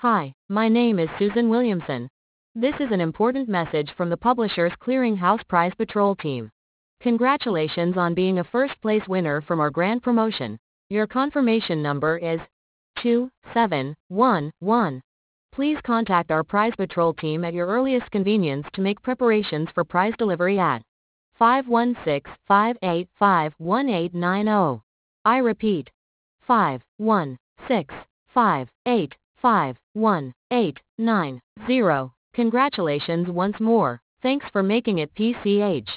Hi, my name is Susan Williamson. This is an important message from the Publishers Clearinghouse Prize Patrol team. Congratulations on being a first-place winner from our grand promotion. Your confirmation number is 2711. Please contact our Prize Patrol team at your earliest convenience to make preparations for prize delivery at 516-585-1890. I repeat, 516-585-1890. Congratulations once more. Thanks for making it PCH.